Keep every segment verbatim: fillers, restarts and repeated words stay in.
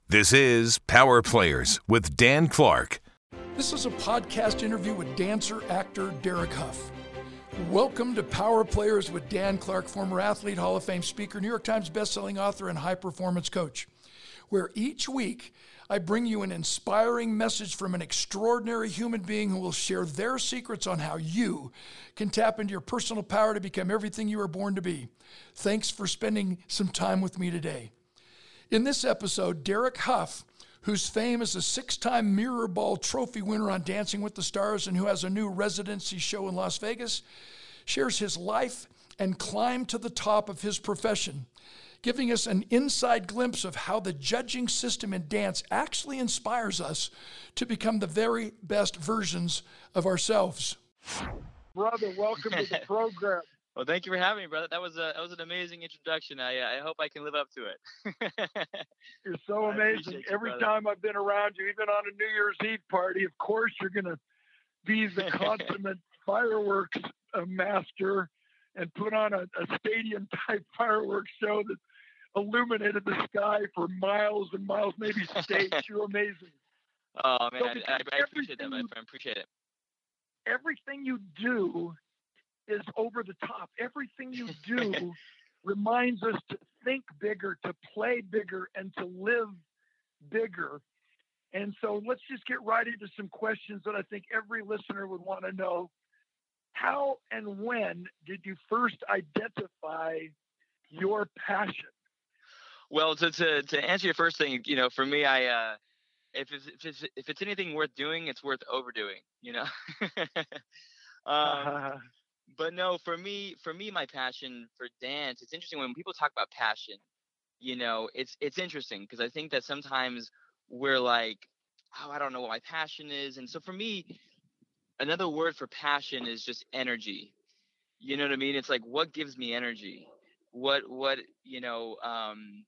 This is Power Players with Dan Clark. This is a podcast interview with dancer, actor Derek Hough. Welcome to Power Players with Dan Clark, former athlete, Hall of Fame speaker, New York Times bestselling author, and high-performance coach, where each week I bring you an inspiring message from an extraordinary human being who will share their secrets on how you can tap into your personal power to become everything you were born to be. Thanks for spending some time with me today. In this episode, Derek Hough, whose fame as a six-time Mirror Ball Trophy winner on Dancing with the Stars and who has a new residency show in Las Vegas, shares his life and climb to the top of his profession, giving us an inside glimpse of how the judging system in dance actually inspires us to become the very best versions of ourselves. Brother, welcome to the program. Well, thank you for having me, brother. That was a that was an amazing introduction. I I hope I can live up to it. You're so amazing. You, Every brother. time I've been around you, even on a New Year's Eve party, of course you're gonna be the consummate fireworks uh, master and put on a, a stadium type fireworks show that illuminated the sky for miles and miles, maybe states. You're amazing. Oh man, so I, I, I appreciate that, my friend. Appreciate it. Everything you do is over the top. Everything you do reminds us to think bigger, to play bigger, and to live bigger. And so let's just get right into some questions that I think every listener would want to know. How and when did you first identify your passion? Well, to to, to answer your first thing, you know, for me, I uh, if it's, if it's if it's anything worth doing, it's worth overdoing. You know. um, uh-huh. But no, for me, for me, my passion for dance, it's interesting when people talk about passion, you know, it's, it's interesting because I think that sometimes we're like, oh, I don't know what my passion is. And so for me, another word for passion is just energy. You know what I mean? It's like, what gives me energy? What, what, you know, um,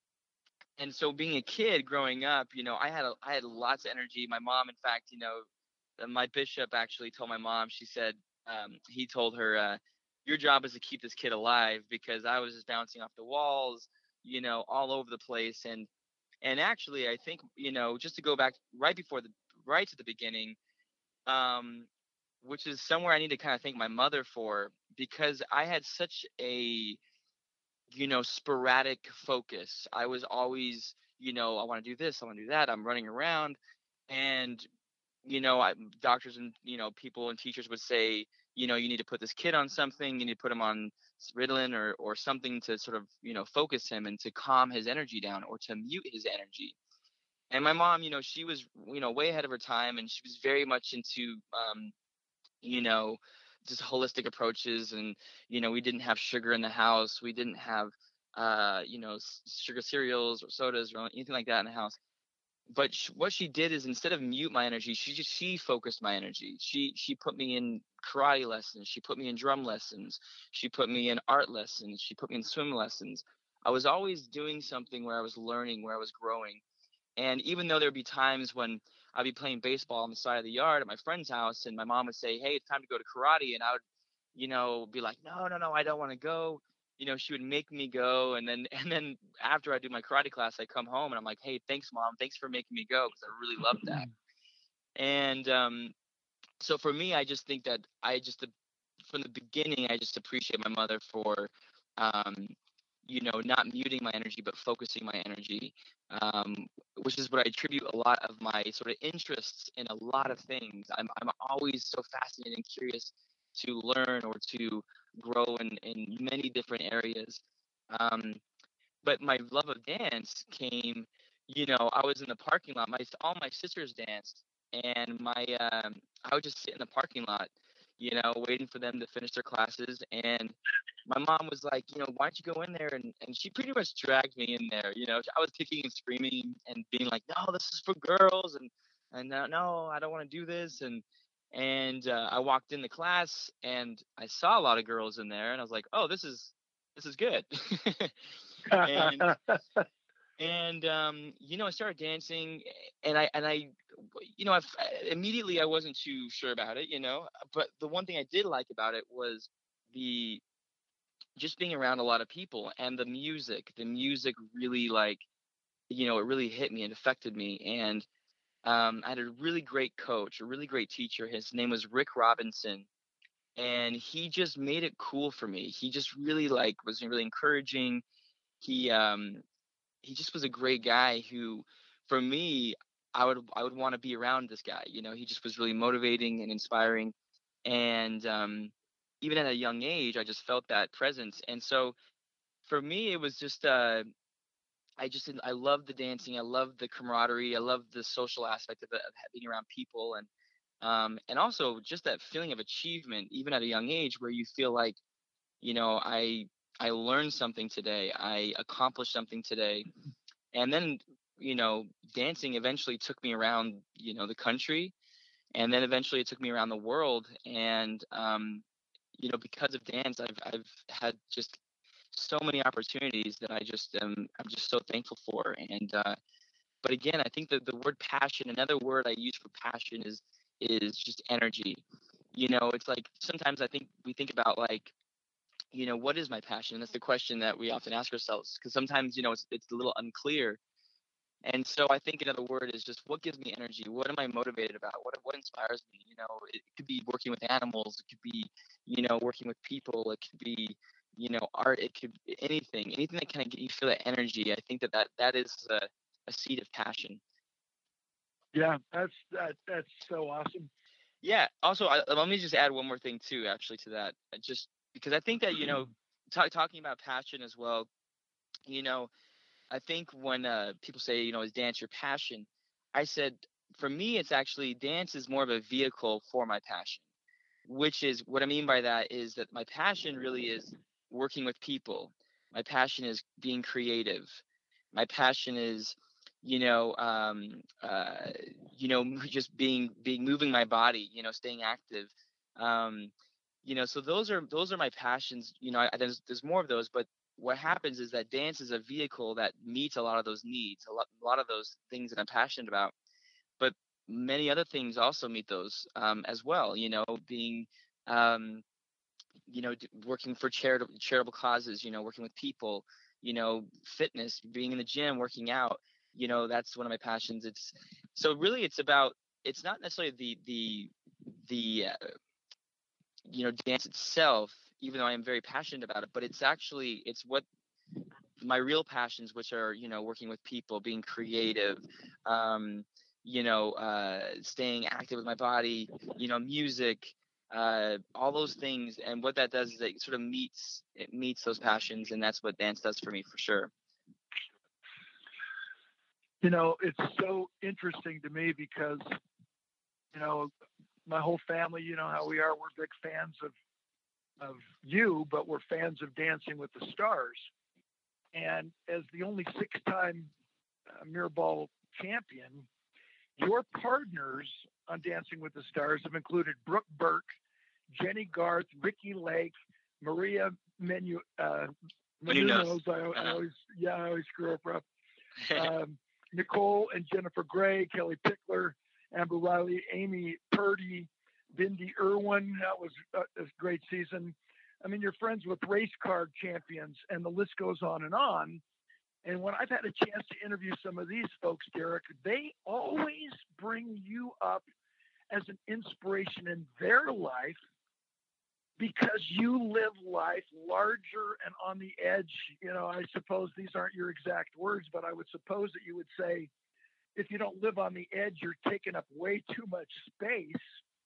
and so being a kid growing up, you know, I had, a, I had lots of energy. My mom, in fact, you know, my bishop actually told my mom, she said, Um, he told her, uh, your job is to keep this kid alive, because I was just bouncing off the walls, you know, all over the place. And, and actually, I think, you know, just to go back right before the, right to the beginning, um, which is somewhere I need to kind of thank my mother for, because I had such a, you know, sporadic focus. I was always, you know, I want to do this, I want to do that. I'm running around. And you know, I, doctors and, you know, people and teachers would say, you know, you need to put this kid on something, you need to put him on Ritalin or, or something to sort of, you know, focus him and to calm his energy down or to mute his energy. And my mom, you know, she was, you know, way ahead of her time, and she was very much into, um, you know, just holistic approaches. And, you know, we didn't have sugar in the house. We didn't have, uh, you know, sugar cereals or sodas or anything like that in the house. But sh- what she did is, instead of mute my energy, she just she focused my energy. She she put me in karate lessons. She put me in drum lessons. She put me in art lessons. She put me in swim lessons. I was always doing something where I was learning, where I was growing. And even though there'd be times when I'd be playing baseball on the side of the yard at my friend's house, and my mom would say, "Hey, it's time to go to karate," and I would, you know, be like, "No, no, no, I don't want to go." You know, she would make me go. And then, and then after I do my karate class, I come home and I'm like, "Hey, thanks mom. Thanks for making me go." Cause I really loved that. And, um, so for me, I just think that I just, from the beginning, I just appreciate my mother for, um, you know, not muting my energy, but focusing my energy, um, which is what I attribute a lot of my sort of interests in a lot of things. I'm, I'm always so fascinated and curious to learn or to grow in, in many different areas. Um, but my love of dance came, you know, I was in the parking lot. My all my sisters danced, and my um, I would just sit in the parking lot, you know, waiting for them to finish their classes. And my mom was like, you know, why don't you go in there? And, and she pretty much dragged me in there. You know, I was kicking and screaming and being like, no, this is for girls. And, and uh, no, I don't want to do this. And, and uh, I walked in the class and I saw a lot of girls in there, and I was like, oh, this is, this is good. and, and, um, you know, I started dancing, and I, and I, you know, I've, immediately I wasn't too sure about it, you know, but the one thing I did like about it was the, just being around a lot of people, and the music, the music really like you know, it really hit me and affected me. And um, I had a really great coach, a really great teacher. His name was Rick Robinson. And he just made it cool for me. He just really like was really encouraging. He um he just was a great guy who, for me, I would I would want to be around this guy. You know, he just was really motivating and inspiring. And um even at a young age, I just felt that presence. And so for me, it was just uh I just I love the dancing. I love the camaraderie. I love the social aspect of it, of being around people, and um, and also just that feeling of achievement, even at a young age, where you feel like, you know, I I learned something today. I accomplished something today, and then, you know, dancing eventually took me around, you know, the country, and then eventually it took me around the world, and um, you know, because of dance, I've I've had just so many opportunities that I just am I'm just so thankful for. And uh, but again, I think that the word passion, another word I use for passion is is just energy. You know, it's like sometimes I think we think about like, you know, what is my passion? And that's the question that we often ask ourselves, because sometimes, you know, it's it's a little unclear. And so I think another word is just what gives me energy? What am I motivated about? What what inspires me? You know, it could be working with animals. It could be, you know, working with people. It could be, you know, art. It could be anything, anything that kind of get you feel that energy. I think that that, that is a, a seed of passion. Yeah, that's that that's so awesome. Yeah. Also, I, let me just add one more thing too, actually, to that. uh, Just because I think that, you know, ta talking about passion as well, you know, I think when uh, people say, you know, is dance your passion? I said, for me, it's actually dance is more of a vehicle for my passion, which is what I mean by that is that my passion really is working with people. My passion is being creative. My passion is, you know, um, uh, you know, just being, being, moving my body, you know, staying active. Um, you know, so those are, those are my passions. You know, I, there's, there's more of those, but what happens is that dance is a vehicle that meets a lot of those needs, a lot, a lot of those things that I'm passionate about. But many other things also meet those um, as well. You know, being, um, you know, d- working for charitable charitable causes. You know, working with people. You know, fitness, being in the gym, working out. You know, that's one of my passions. It's so really, it's about. It's not necessarily the the the uh, you know, dance itself, even though I am very passionate about it, but it's actually it's what my real passions, which are, you know, working with people, being creative, um, you know, uh, staying active with my body, you know, music, uh, all those things. And what that does is it sort of meets it meets those passions, and that's what dance does for me for sure. You know, it's so interesting to me because, you know, my whole family, you know how we are, we're big fans of of you, but we're fans of Dancing with the Stars. And as the only six-time uh, Mirrorball champion, your partners on Dancing with the Stars have included Brooke Burke, Jenny Garth, Ricky Lake, Maria Menu, uh, Menounos. I, I always, yeah, I always screw up. Rough. Um, Nicole and Jennifer Gray, Kelly Pickler, Amber Riley, Amy Purdy, Bindi Irwin. That was a, a great season. I mean, you're friends with race car champions, and the list goes on and on. And when I've had a chance to interview some of these folks, Derek, they always bring you up as an inspiration in their life because you live life larger and on the edge. You know, I suppose these aren't your exact words, but I would suppose that you would say, if you don't live on the edge, you're taking up way too much space.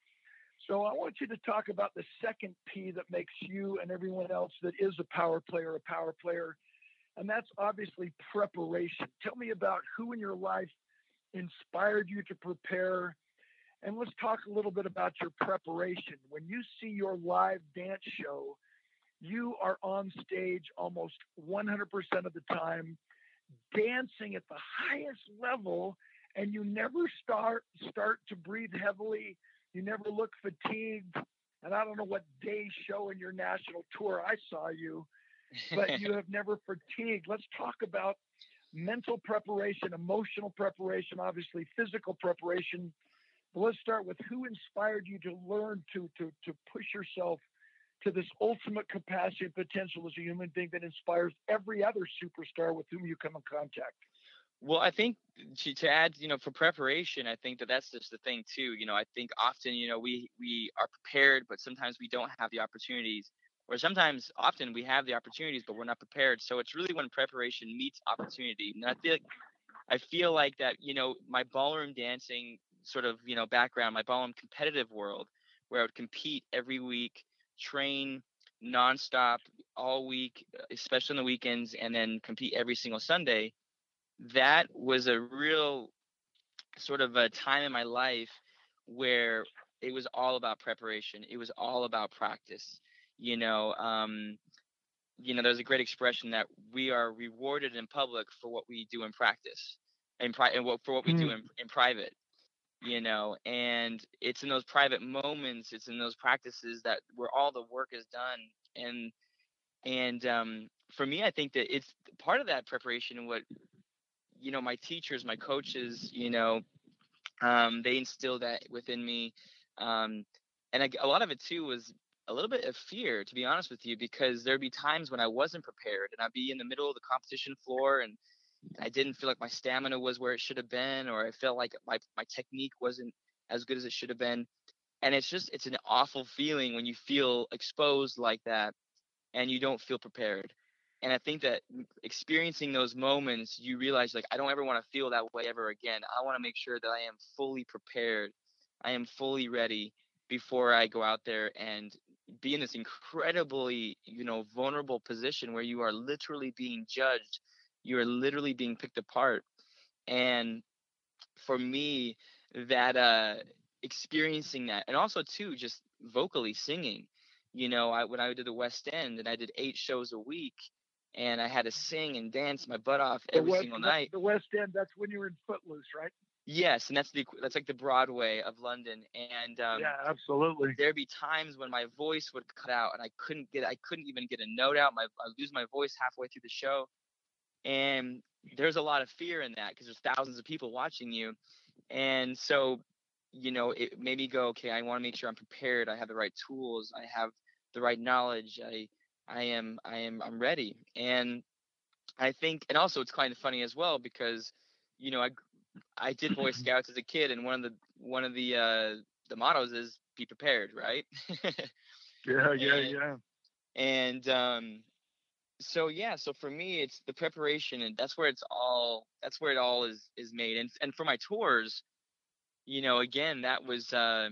So I want you to talk about the second P that makes you and everyone else that is a power player, a power player. And that's obviously preparation. Tell me about who in your life inspired you to prepare. And let's talk a little bit about your preparation. When you see your live dance show, you are on stage almost one hundred percent of the time, dancing at the highest level, and you never start start to breathe heavily. You never look fatigued. And I don't know what day show in your national tour I saw you, but you have never fatigued. Let's talk about mental preparation, emotional preparation, obviously physical preparation. But let's start with who inspired you to learn to to to push yourself to this ultimate capacity and potential as a human being that inspires every other superstar with whom you come in contact. Well, I think to, to add, you know, for preparation, I think that that's just the thing too. You know, I think often, you know, we we are prepared, but sometimes we don't have the opportunities, or sometimes often we have the opportunities, but we're not prepared. So it's really when preparation meets opportunity. And I feel like I feel like that, you know, my ballroom dancing sort of, you know, background, my ballroom competitive world, where I would compete every week, train nonstop all week, especially on the weekends, and then compete every single Sunday. That was a real sort of a time in my life where it was all about preparation. It was all about practice. You know, um, you know, there's a great expression that we are rewarded in public for what we do in practice, and pri- and what for what we do Hmm. in in private. You know, and it's in those private moments, it's in those practices that where all the work is done. And and um, for me, I think that it's part of that preparation and what you know my teachers, my coaches, you know, um, they instilled that within me. Um, and I, a lot of it too was a little bit of fear, to be honest with you, because there'd be times when I wasn't prepared and I'd be in the middle of the competition floor, and I didn't feel like my stamina was where it should have been, or I felt like my, my technique wasn't as good as it should have been. And it's just, it's an awful feeling when you feel exposed like that and you don't feel prepared. And I think that experiencing those moments, you realize like, I don't ever want to feel that way ever again. I want to make sure that I am fully prepared. I am fully ready before I go out there and be in this incredibly, you know, vulnerable position where you are literally being judged. You are literally being picked apart. And for me, that uh experiencing that, and also too just vocally singing, you know, I when I did the West End and I did eight shows a week, and I had to sing and dance my butt off The every West, single night. the West End. That's when you were in Footloose, right? Yes, and that's the that's like the Broadway of London. And um Yeah, absolutely. there'd be times when my voice would cut out and I couldn't get I couldn't even get a note out. My I lose my voice halfway through the show. And there's a lot of fear in that because there's thousands of people watching you. And so, you know, it made me go, okay, I want to make sure I'm prepared. I have the right tools. I have the right knowledge. I, I am, I am, I'm ready. And I think, and also it's kind of funny as well because, you know, I, I did Boy Scouts as a kid, and one of the, one of the, uh, the mottos is be prepared, right? Yeah, yeah, and, yeah. and, um, so yeah, so for me, it's the preparation, and that's where it's all, that's where it all is, is made. And, and for my tours, you know, again, that was, uh,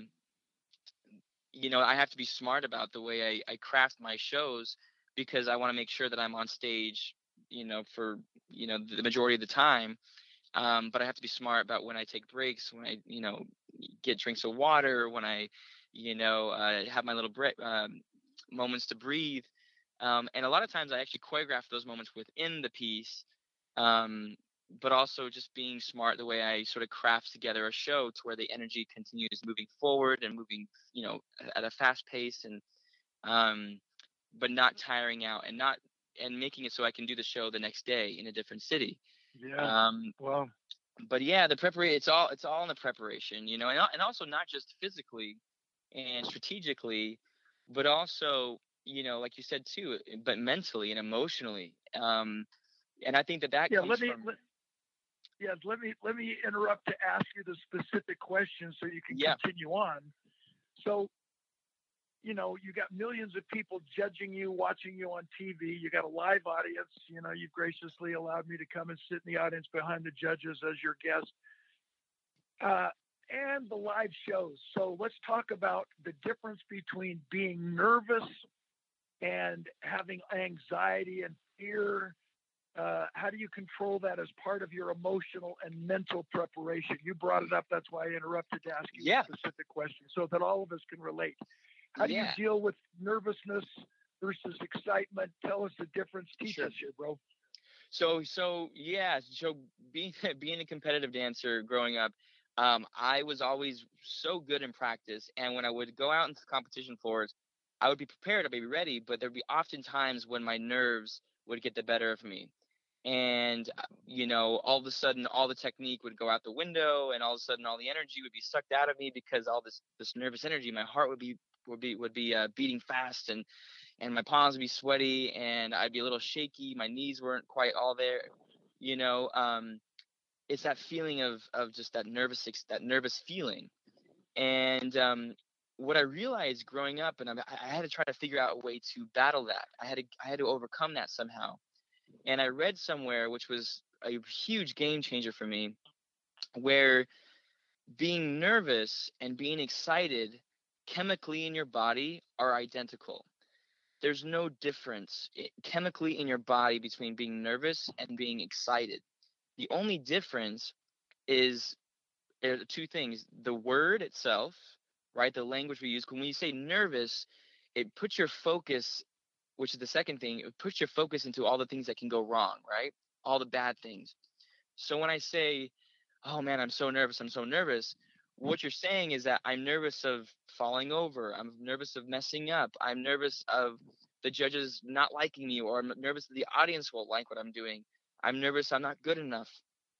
you know, I have to be smart about the way I, I craft my shows because I want to make sure that I'm on stage, you know, for, you know, the majority of the time. Um, but I have to be smart about when I take breaks, when I, you know, get drinks of water, when I, you know, uh, have my little bre- um, moments to breathe. Um, and a lot of times I actually choreograph those moments within the piece. Um, but also just being smart the way I sort of craft together a show to where the energy continues moving forward and moving, you know, at a fast pace, and um, but not tiring out, and not and making it so I can do the show the next day in a different city. Yeah. Um, Well, but yeah, the preparation, it's all it's all in the preparation, you know, and al- and also not just physically and strategically, but also, you know, like you said too, but mentally and emotionally. Um, and I think that that yeah. comes Let me from let, yeah. Let me let me interrupt to ask you the specific question so you can yeah. continue on. So, you know, you got millions of people judging you, watching you on T V. You got a live audience. You know, you've graciously allowed me to come and sit in the audience behind the judges as your guest, uh, and the live shows. So let's talk about the difference between being nervous and having anxiety and fear. Uh, how do you control that as part of your emotional and mental preparation? You brought it up. That's why I interrupted to ask you Yeah. a specific question so that all of us can relate. How do Yeah. you deal with nervousness versus excitement? Tell us the difference. Teach Sure. us here, bro. So so yeah, so being being a competitive dancer growing up, um, I was always so good in practice, and when I would go out into competition floors, I would be prepared, I'd be ready, but there'd be often times when my nerves would get the better of me. And uh, you know, all of a sudden all the technique would go out the window, and all of a sudden all the energy would be sucked out of me because all this this nervous energy, my heart would be would be would be uh, beating fast, and and my palms would be sweaty, and I'd be a little shaky. My knees weren't quite all there, you know. Um, it's that feeling of of just that nervous that nervous feeling. And um, what I realized growing up, and I, I had to try to figure out a way to battle that. I had to I had to overcome that somehow. And I read somewhere, which was a huge game changer for me, where being nervous and being excited chemically in your body are identical. There's no difference chemically in your body between being nervous and being excited. The only difference is there are two things: the word itself, right? The language we use. When you say nervous, it puts your focus, which is the second thing, it puts your focus into all the things that can go wrong, right? All the bad things. So when I say, oh man, I'm so nervous, I'm so nervous, what you're saying is that I'm nervous of falling over. I'm nervous of messing up. I'm nervous of the judges not liking me, or I'm nervous that the audience won't like what I'm doing. I'm nervous I'm not good enough.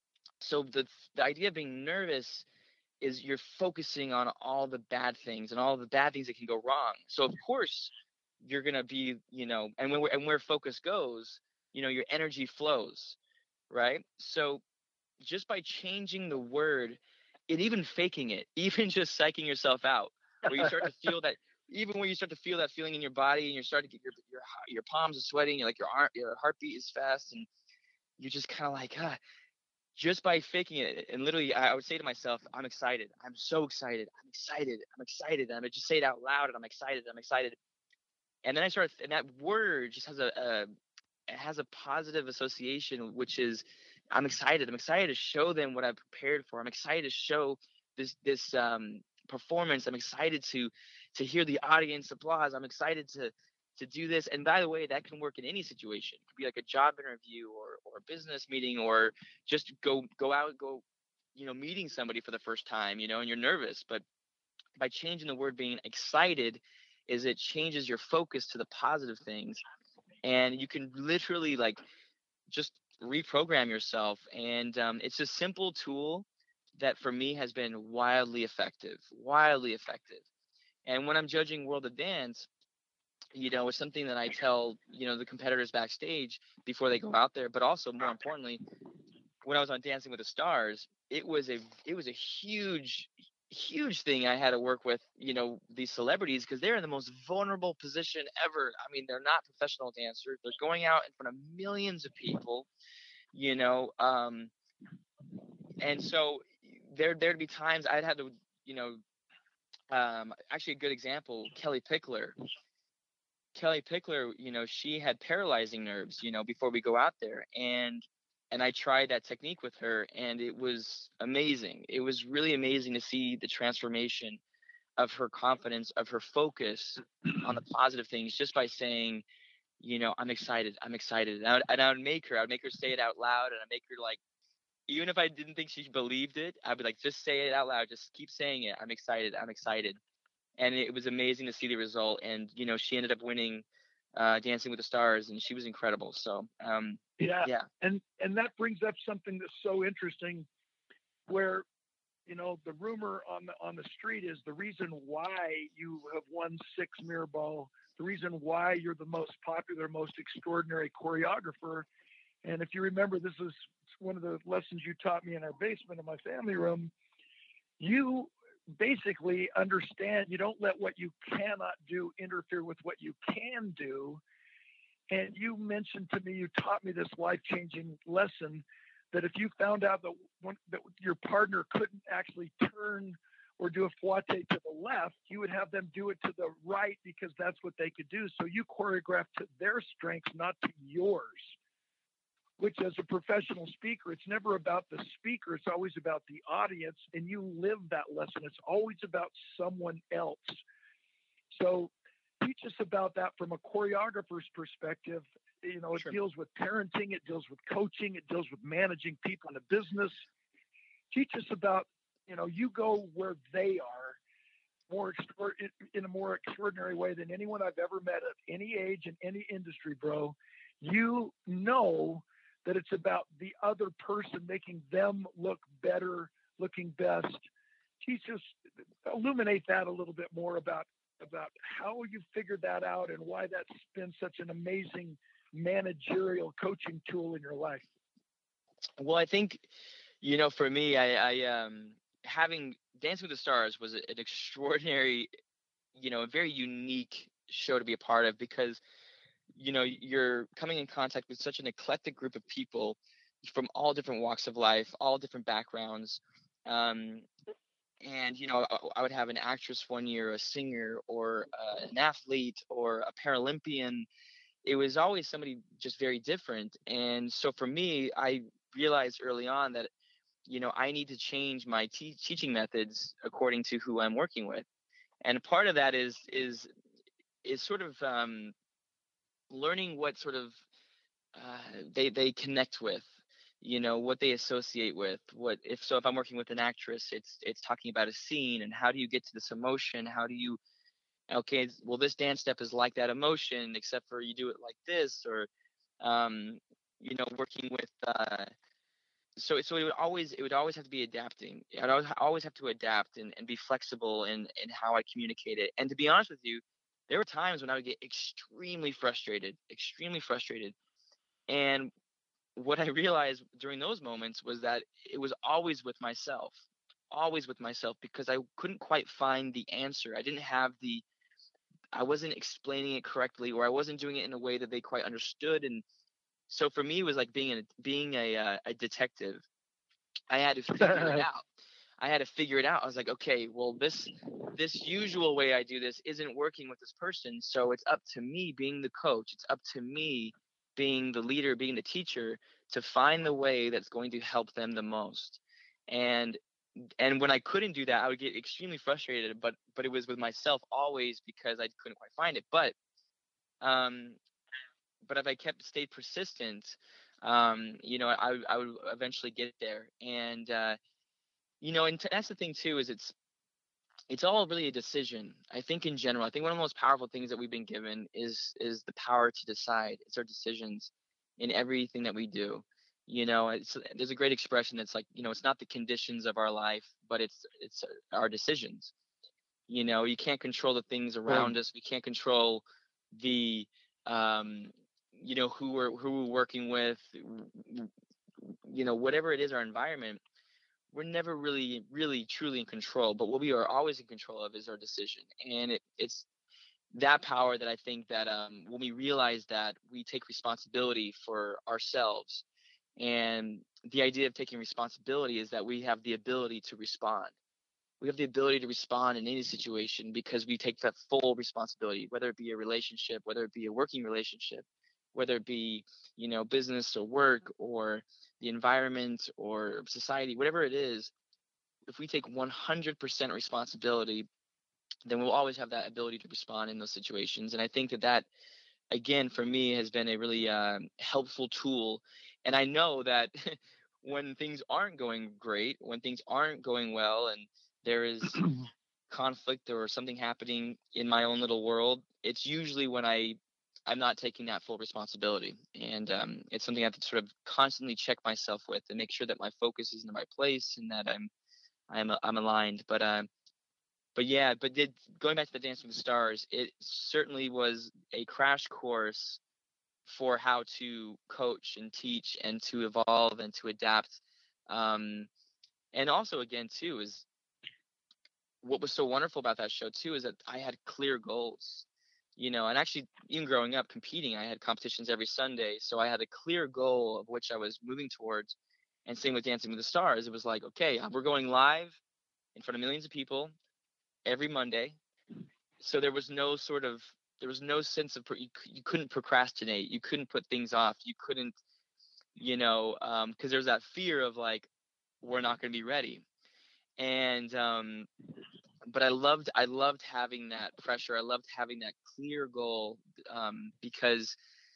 So the the idea of being nervous is you're focusing on all the bad things and all the bad things that can go wrong. So of course you're gonna be, you know, and when we're, and where focus goes, you know, your energy flows, right? So just by changing the word, and even faking it, even just psyching yourself out, where you start to feel that, even when you start to feel that feeling in your body, and you start to get your your your palms are sweating, like your heart, your heartbeat is fast, and you're just kind of like, ah, just by faking it. And literally, I would say to myself, I'm excited. I'm so excited. I'm excited. I'm excited. And I would just say it out loud, and I'm excited. I'm excited. And then I start, and that word just has a, a it has a positive association, which is I'm excited. I'm excited to show them what I've prepared for. I'm excited to show this this um, performance. I'm excited to to hear the audience applause. I'm excited to to do this. And by the way, that can work in any situation. It could be like a job interview, or or a business meeting, or just go go out, go, you know, meeting somebody for the first time, you know, and you're nervous. But by changing the word being excited, is it changes your focus to the positive things. And you can literally like just reprogram yourself. And um, it's a simple tool that for me has been wildly effective, wildly effective. And when I'm judging World of Dance, you know, it's something that I tell, you know, the competitors backstage before they go out there. But also, more importantly, when I was on Dancing with the Stars, it was a it was a huge, huge thing. I had to work with, you know, these celebrities, because they're in the most vulnerable position ever. I mean, they're not professional dancers. They're going out in front of millions of people, you know. Um, and so there there'd be times I'd had to, you know, um, actually a good example, Kelly Pickler. Kelly Pickler, you know, she had paralyzing nerves, you know, before we go out there. And and I tried that technique with her, and it was amazing. It was really amazing to see the transformation of her confidence, of her focus on the positive things, just by saying, you know, I'm excited, I'm excited. And I would, and I would make her, I would make her say it out loud, and I make her like, even if I didn't think she believed it, I'd be like, just say it out loud, just keep saying it. I'm excited, I'm excited. And it was amazing to see the result. And, you know, she ended up winning uh, Dancing with the Stars, and she was incredible. So, um, yeah. yeah. And, and that brings up something that's so interesting, where, you know, the rumor on the, on the street is the reason why you have won six Mirrorball, the reason why you're the most popular, most extraordinary choreographer. And if you remember, this is one of the lessons you taught me in our basement in my family room. You basically understand, you don't let what you cannot do interfere with what you can do. And you mentioned to me, you taught me this life-changing lesson, that if you found out that, one, that your partner couldn't actually turn or do a fouette to the left, you would have them do it to the right, because that's what they could do. So you choreograph to their strengths, not to yours. Which, as a professional speaker, it's never about the speaker. It's always about the audience. And you live that lesson. It's always about someone else. So teach us about that from a choreographer's perspective. You know, it Sure. deals with parenting. It deals with coaching. It deals with managing people in a business. Teach us about, you know, you go where they are more extra- in a more extraordinary way than anyone I've ever met at any age in any industry, bro. You know that it's about the other person, making them look better, looking best. Teach us, illuminate that a little bit more about, about how you figured that out, and why that's been such an amazing managerial coaching tool in your life. Well, I think, You know, for me, I, I um having Dancing with the Stars was an extraordinary, you know, a very unique show to be a part of because, you know, you're coming in contact with such an eclectic group of people from all different walks of life, all different backgrounds. Um, and, you know, I, I would have an actress one year, a singer, or uh, an athlete, or a Paralympian. It was always somebody just very different. And so for me, I realized early on that, you know, I need to change my te- teaching methods according to who I'm working with. And part of that is is is sort of um, learning what sort of uh, they they connect with, you know, what they associate with. What if so? If I'm working with an actress, it's it's talking about a scene and how do you get to this emotion? How do you okay? Well, this dance step is like that emotion, except for you do it like this, or um, you know, working with. Uh, so so it would always it would always have to be adapting. I'd always, always have to adapt and, and be flexible in in how I communicate it. And to be honest with you, there were times when I would get extremely frustrated, extremely frustrated. And what I realized during those moments was that it was always with myself, always with myself because I couldn't quite find the answer. I didn't have the I wasn't explaining it correctly, or I wasn't doing it in a way that they quite understood. And so for me, it was like being a being a uh, a detective. I had to figure it out. I had to figure it out. I was like, okay, well, this this usual way I do this isn't working with this person. So it's up to me being the coach. It's up to me being the leader, being the teacher to find the way that's going to help them the most. And and when I couldn't do that, I would get extremely frustrated, but but it was with myself always because I couldn't quite find it. But um but if I kept stayed persistent, um, you know, I I would eventually get there. And uh you know, and t- that's the thing too, is it's it's all really a decision. I think in general, I think one of the most powerful things that we've been given is is the power to decide. It's our decisions in everything that we do. You know, it's there's a great expression that's like, you know, it's not the conditions of our life, but it's it's our decisions. You know, you can't control the things Right. around us. We can't control the um you know who we're who we're working with, you know, whatever it is, our environment, we're never really really truly in control, but what we are always in control of is our decision. And it, it's that power that I think that um, when we realize that we take responsibility for ourselves, and the idea of taking responsibility is that we have the ability to respond. We have the ability to respond in any situation because we take that full responsibility, whether it be a relationship, whether it be a working relationship, whether it be, you know, business or work or the environment or society, whatever it is. If we take one hundred percent responsibility, then we'll always have that ability to respond in those situations. And I think that that, again, for me, has been a really um, helpful tool. And I know that when things aren't going great, when things aren't going well, and there is conflict or something happening in my own little world, it's usually when I I'm not taking that full responsibility. And um, it's something I have to sort of constantly check myself with and make sure that my focus is in the right place and that I'm I'm I'm aligned. But um, but yeah, but did going back to the Dancing with the Stars, it certainly was a crash course for how to coach and teach and to evolve and to adapt. Um, and also, again, too, is what was so wonderful about that show too is that I had clear goals. You know, and actually, even growing up competing, I had competitions every Sunday, so I had a clear goal of which I was moving towards. And same with Dancing with the Stars, it was like, okay, we're going live in front of millions of people every Monday. So there was no sort of there was no sense of you, you couldn't procrastinate, you couldn't put things off, you couldn't, you know, um because there's that fear of like we're not going to be ready. And um but I loved I loved having that pressure. I loved having that clear goal, um because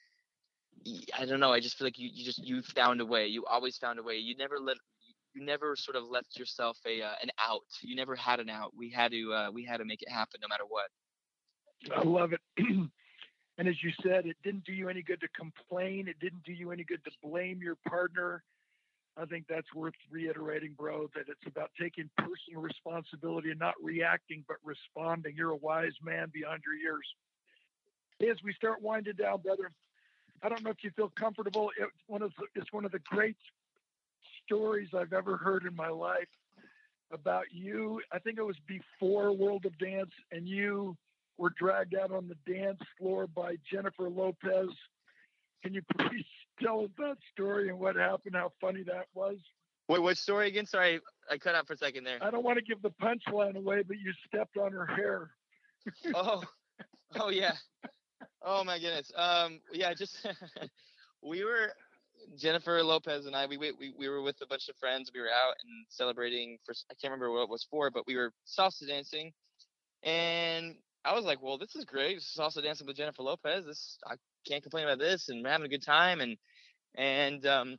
I don't know, I just feel like you, you just you found a way. You always found a way. You never let you never sort of left yourself a uh, an out. You never had an out. We had to uh, we had to make it happen no matter what. I love it. And as you said, it didn't do you any good to complain. It didn't do you any good to blame your partner. I think that's worth reiterating, bro, that it's about taking personal responsibility and not reacting, but responding. You're a wise man beyond your years. As we start winding down, brother, I don't know if you feel comfortable. It's one of the, it's one of the great stories I've ever heard in my life about you. I think it was before World of Dance, and you were dragged out on the dance floor by Jennifer Lopez. Can you please tell us that story and what happened, how funny that was? Wait, what story again? Sorry, I cut out for a second there. I don't want to give the punchline away, but you stepped on her hair. oh, oh yeah. Oh my goodness. Um, yeah, just we were Jennifer Lopez and I. We, we we were with a bunch of friends. We were out and celebrating for. I can't remember what it was for, but we were salsa dancing, and I was like, "Well, this is great. Salsa dancing with Jennifer Lopez. This I can't complain about this, and we're having a good time." And and um,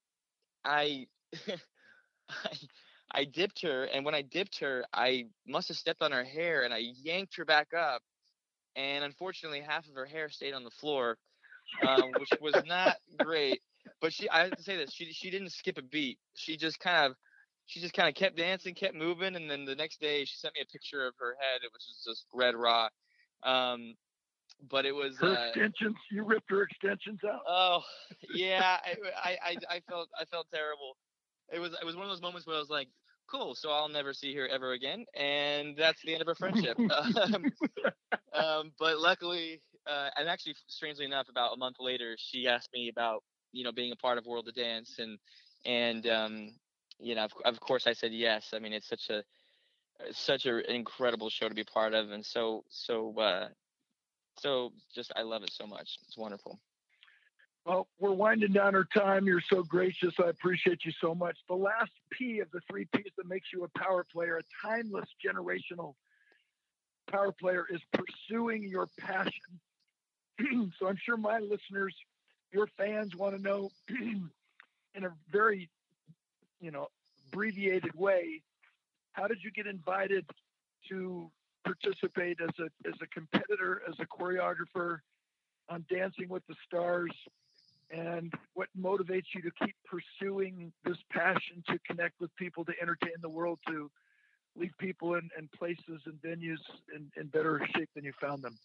I. I, I dipped her, and when I dipped her, I must have stepped on her hair, and I yanked her back up, and unfortunately, half of her hair stayed on the floor, um, which was not great. But she, I have to say this, she she didn't skip a beat. She just kind of, she just kind of kept dancing, kept moving, and then the next day, she sent me a picture of her head. It was just red raw. Um, but it was her uh, extensions. You ripped her extensions out. Oh, yeah, I, I, I felt, I felt terrible. It was it was one of those moments where I was like, cool, so I'll never see her ever again, and that's the end of our friendship. um, um, but luckily, uh, and actually, strangely enough, about a month later, she asked me about, you know, being a part of World of Dance, and and um, you know, of, of course, I said yes. I mean, it's such a such an incredible show to be part of, and so so uh, so just I love it so much. It's wonderful. Well, we're winding down our time. You're so gracious. I appreciate you so much. The last P of the three Ps that makes you a power player, a timeless generational power player, is pursuing your passion. So I'm sure my listeners, your fans, want to know in a very, you know, abbreviated way, how did you get invited to participate as a as a competitor, as a choreographer on Dancing with the Stars? And what motivates you to keep pursuing this passion to connect with people, to entertain the world, to leave people in, in places and venues in, in better shape than you found them?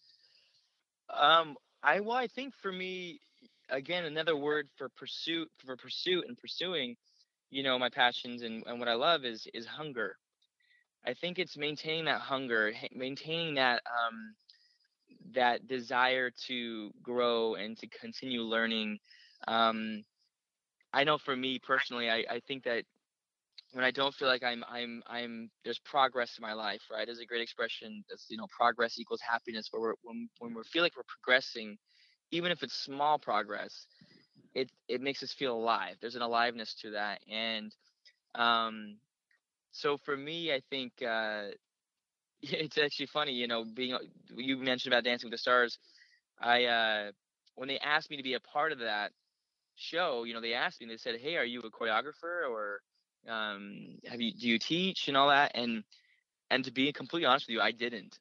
Um, I well, I think for me, again, another word for pursuit, for pursuit and pursuing, you know, my passions and, and what I love is is hunger. I think it's maintaining that hunger, maintaining that um, that desire to grow and to continue learning. Um, I know for me personally, I, I think that when I don't feel like I'm, I'm, I'm, there's progress in my life, right? There's a great expression that's, you know, progress equals happiness, where we're, when, when we feel like we're progressing, even if it's small progress, it, it makes us feel alive. There's an aliveness to that. And, um, so for me, I think, uh, it's actually funny, you know, being, you mentioned about Dancing with the Stars. I, uh, when they asked me to be a part of that show, you know, they asked me, they said, "Hey, are you a choreographer, or, um, have you, do you teach and all that?" And, and to be completely honest with you, I didn't,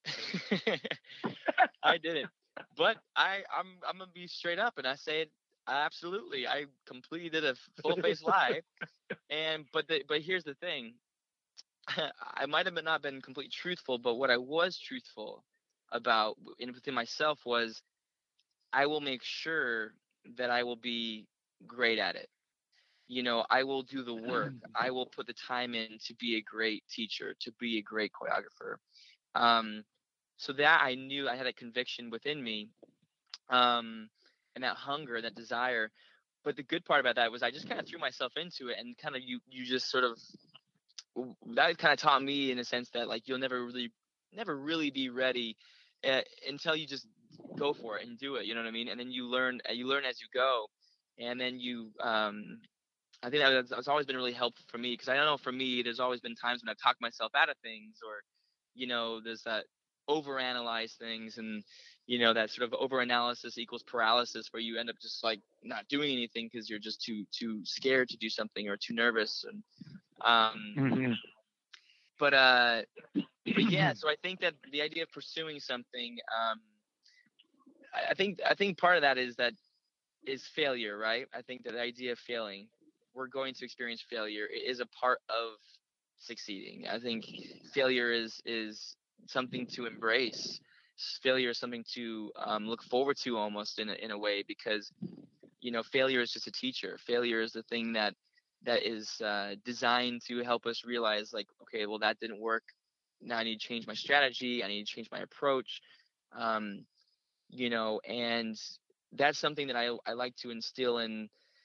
I didn't, but I, I'm, I'm going to be straight up. And I said, absolutely. I completely did a full face lie. And, but the, but here's the thing. I might have not been completely truthful, but what I was truthful about in within myself was, I will make sure that I will be great at it. You know, I will do the work. I will put the time in to be a great teacher, to be a great choreographer. Um, so that I knew, I had a conviction within me, um, and that hunger, that desire. But the good part about that was I just kind of threw myself into it, and kind of you, you just sort of, that kind of taught me in a sense that, like, you'll never really, never really be ready uh, until you just go for it and do it. You know what I mean? And then you learn, you learn as you go. And then you, um, I think that that's always been really helpful for me, because I don't know, for me, there's always been times when I've talked myself out of things, or, you know, there's that overanalyze things, and, you know, that sort of overanalysis equals paralysis, where you end up just like not doing anything because you're just too, too scared to do something, or too nervous. And, um, mm-hmm. but, uh, but yeah, so I think that the idea of pursuing something, um, I, I think, I think part of that is that is failure, right? I think that the idea of failing, we're going to experience failure, is a part of succeeding. I think failure is is something to embrace. Failure is something to um, look forward to, almost in a, in a way, because, you know, failure is just a teacher. Failure is the thing that that is uh, designed to help us realize, like, okay, well, that didn't work. Now I need to change my strategy. I need to change my approach. Um, you know, and that's something that I, I like to instill in,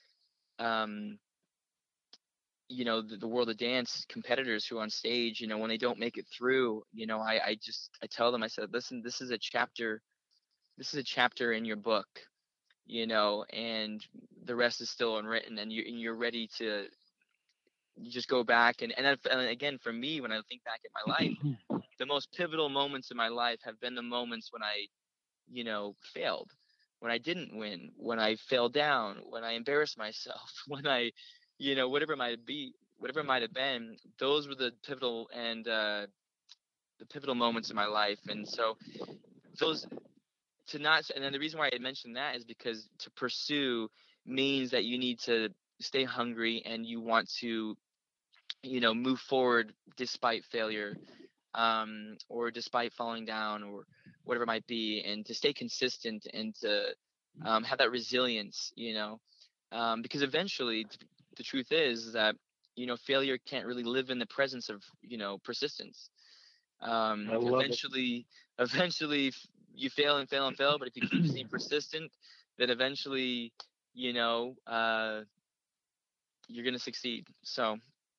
um, you know, the, the world of dance competitors who are on stage. You know, when they don't make it through, you know, I, I just, I tell them, I said, listen, this is a chapter, this is a chapter in your book, you know, and the rest is still unwritten, and you, and you're ready to you just go back. And, and, and again, for me, when I think back at my life, the most pivotal moments in my life have been the moments when I, you know, failed, when I didn't win, when I fell down, when I embarrassed myself, when I, you know, whatever it might be, whatever it might have been, those were the pivotal and uh, the pivotal moments in my life. And so those to not, and then the reason why I mentioned that is because to pursue means that you need to stay hungry and you want to, you know, move forward despite failure, um, or despite falling down, or whatever it might be, and to stay consistent and to um, have that resilience, you know, um, because eventually the truth is that, you know, failure can't really live in the presence of, you know, persistence. Um, I love eventually, it. eventually you fail and fail and fail, but if you keep staying persistent, then eventually, you know, uh, you're going to succeed. So.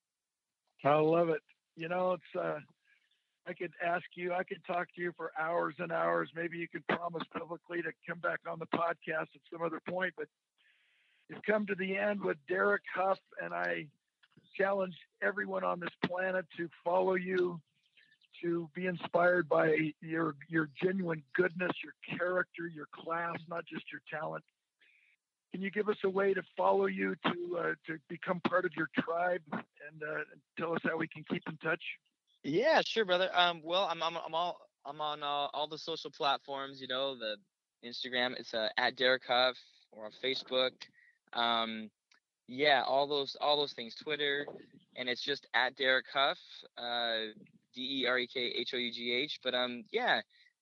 I love it. You know, it's, uh, I could ask you, I could talk to you for hours and hours. Maybe you could promise publicly to come back on the podcast at some other point, but you've come to the end with Derek Hough, and I challenge everyone on this planet to follow you, to be inspired by your, your genuine goodness, your character, your class, not just your talent. Can you give us a way to follow you, to uh, to become part of your tribe, and uh, tell us how we can keep in touch? Yeah, sure, brother. Um, well, I'm I'm I'm all I'm on uh, all the social platforms. You know, the Instagram, it's uh, at Derek Hough, or on Facebook. Um, yeah, all those all those things. Twitter, and it's just at Derek Hough, uh, D E R E K H O U G H. But um, yeah,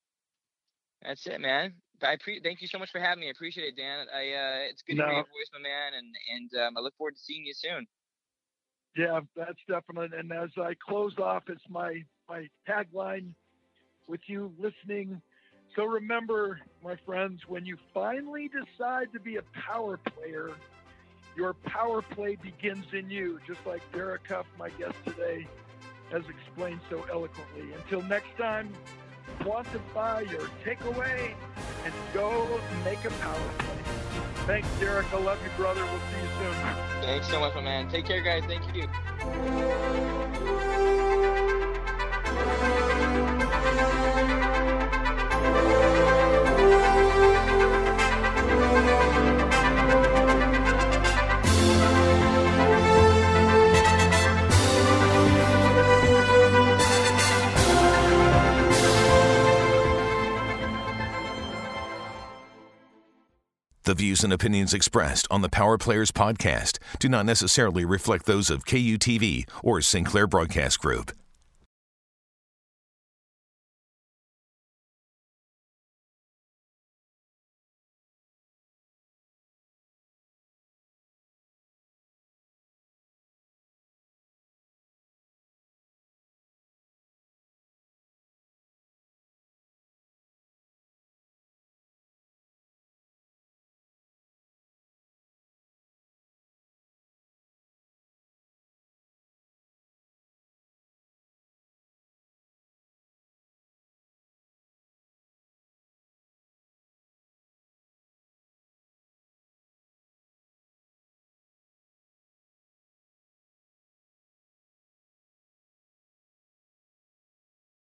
that's it, man. I pre- thank you so much for having me. I appreciate it, Dan. I uh, it's good no. to hear your voice, my man, and and um, I look forward to seeing you soon. Yeah, that's definite. And as I close off, it's my my tagline with you listening. So remember, my friends, when you finally decide to be a power player, your power play begins in you, just like Derek Hough, my guest today, has explained so eloquently. Until next time, quantify your takeaway and go make a power play. Thanks, Derek. I love you, brother. We'll see you soon. Thanks so much, my man. Take care, guys. Thank you. The views and opinions expressed on the Power Players podcast do not necessarily reflect those of K U T V or Sinclair Broadcast Group.